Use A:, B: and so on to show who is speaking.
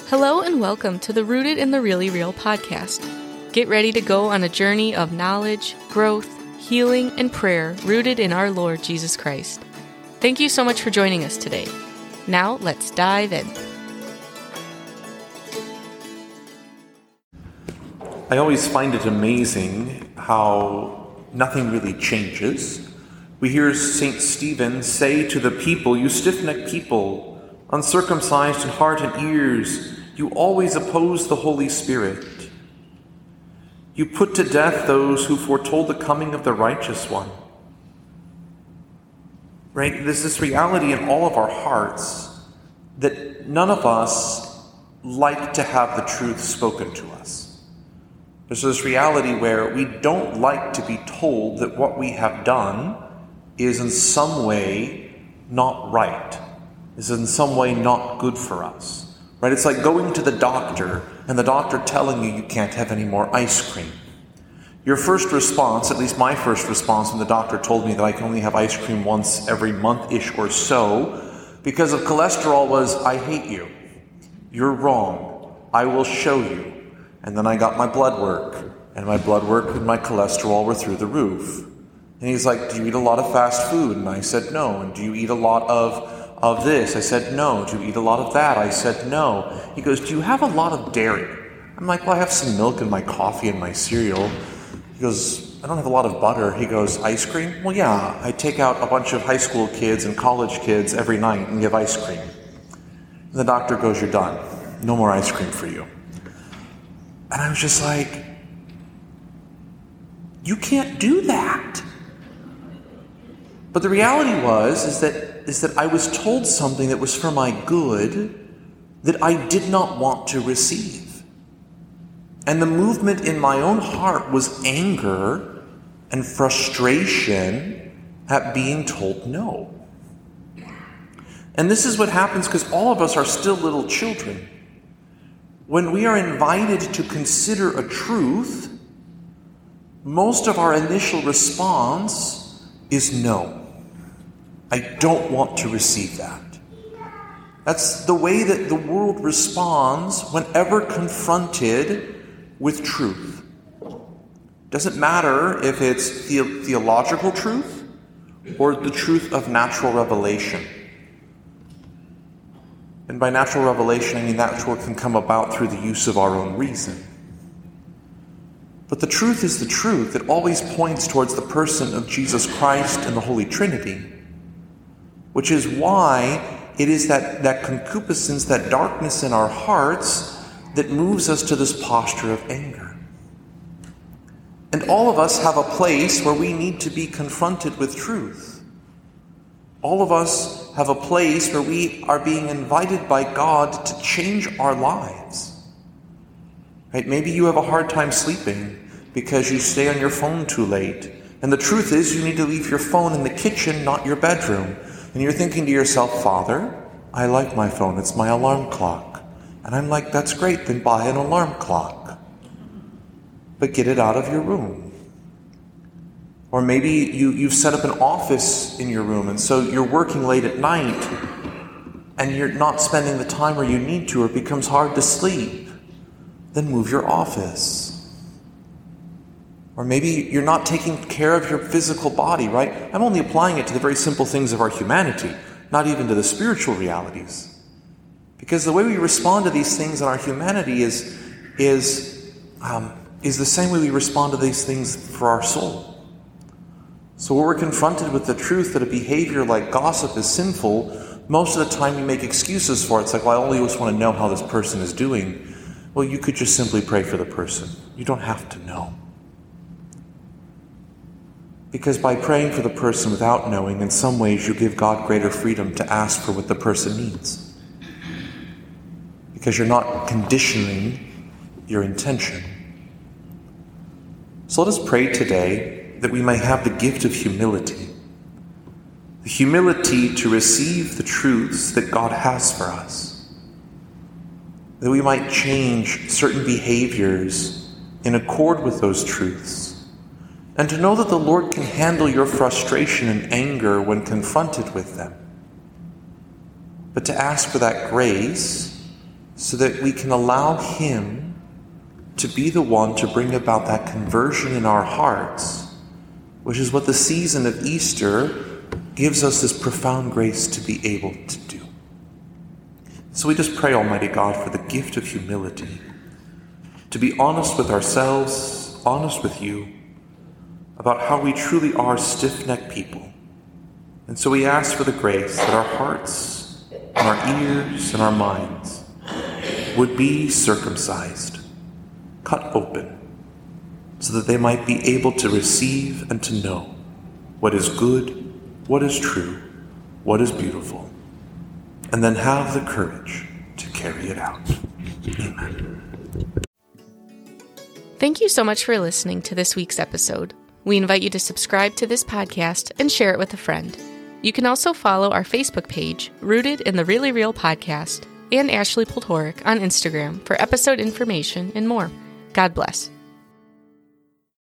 A: Hello and welcome to the Rooted in the Really Real podcast. Get ready to go on a journey of knowledge, growth, healing, and prayer rooted in our Lord Jesus Christ. Thank you so much for joining us today. Now let's dive in.
B: I always find it amazing how nothing really changes. We hear St. Stephen say to the people, "You stiff-necked people, uncircumcised in heart and ears, you always oppose the Holy Spirit. You put to death those who foretold the coming of the righteous one." Right? There's this reality in all of our hearts that none of us like to have the truth spoken to us. There's this reality where we don't like to be told that what we have done is in some way not right, is in some way not good for us. Right? It's like going to the doctor and the doctor telling you can't have any more ice cream. Your first response, at least my first response when the doctor told me that I can only have ice cream once every month-ish or so because of cholesterol, was, "I hate you. You're wrong. I will show you." And then I got my blood work, and my blood work and my cholesterol were through the roof. And he's like, "Do you eat a lot of fast food?" And I said, "No." "And do you eat a lot of this?" I said, "No." "Do you eat a lot of that?" I said, "No." He goes, "Do you have a lot of dairy?" I'm like, "Well, I have some milk in my coffee and my cereal." He goes, "I don't have a lot of butter." He goes, "Ice cream?" "Well, yeah, I take out a bunch of high school kids and college kids every night and give ice cream." And the doctor goes, "You're done. No more ice cream for you." And I was just like, you can't do that. But the reality is that I was told something that was for my good that I did not want to receive. And the movement in my own heart was anger and frustration at being told no. And this is what happens because all of us are still little children. When we are invited to consider a truth, most of our initial response is no. I don't want to receive that. That's the way that the world responds whenever confronted with truth. Doesn't matter if it's theological truth or the truth of natural revelation. And by natural revelation, I mean that's what can come about through the use of our own reason. But the truth is the truth. It always points towards the person of Jesus Christ and the Holy Trinity, which is why it is that concupiscence, that darkness in our hearts that moves us to this posture of anger. And all of us have a place where we need to be confronted with truth. All of us have a place where we are being invited by God to change our lives. Right? Maybe you have a hard time sleeping because you stay on your phone too late. And the truth is you need to leave your phone in the kitchen, not your bedroom. And you're thinking to yourself, "Father, I like my phone. It's my alarm clock." And I'm like, "That's great. Then buy an alarm clock. But get it out of your room." Or maybe you've set up an office in your room, and so you're working late at night, and you're not spending the time where you need to, or it becomes hard to sleep. Then move your office. Or maybe you're not taking care of your physical body, right? I'm only applying it to the very simple things of our humanity, not even to the spiritual realities. Because the way we respond to these things in our humanity is the same way we respond to these things for our soul. So when we're confronted with the truth that a behavior like gossip is sinful, most of the time we make excuses for it. It's like, "Well, I only just want to know how this person is doing." Well, you could just simply pray for the person. You don't have to know. Because by praying for the person without knowing, in some ways you give God greater freedom to ask for what the person needs. Because you're not conditioning your intention. So let us pray today that we may have the gift of humility. The humility to receive the truths that God has for us. That we might change certain behaviors in accord with those truths. And to know that the Lord can handle your frustration and anger when confronted with them. But to ask for that grace so that we can allow Him to be the one to bring about that conversion in our hearts, which is what the season of Easter gives us this profound grace to be able to do. So we just pray, Almighty God, for the gift of humility, to be honest with ourselves, honest with you, about how we truly are stiff-necked people. And so we ask for the grace that our hearts and our ears and our minds would be circumcised, cut open, so that they might be able to receive and to know what is good, what is true, what is beautiful, and then have the courage to carry it out. Amen.
A: Thank you so much for listening to this week's episode. We invite you to subscribe to this podcast and share it with a friend. You can also follow our Facebook page, Rooted in the Really Real Podcast, and Ashley Poltoric on Instagram for episode information and more. God bless.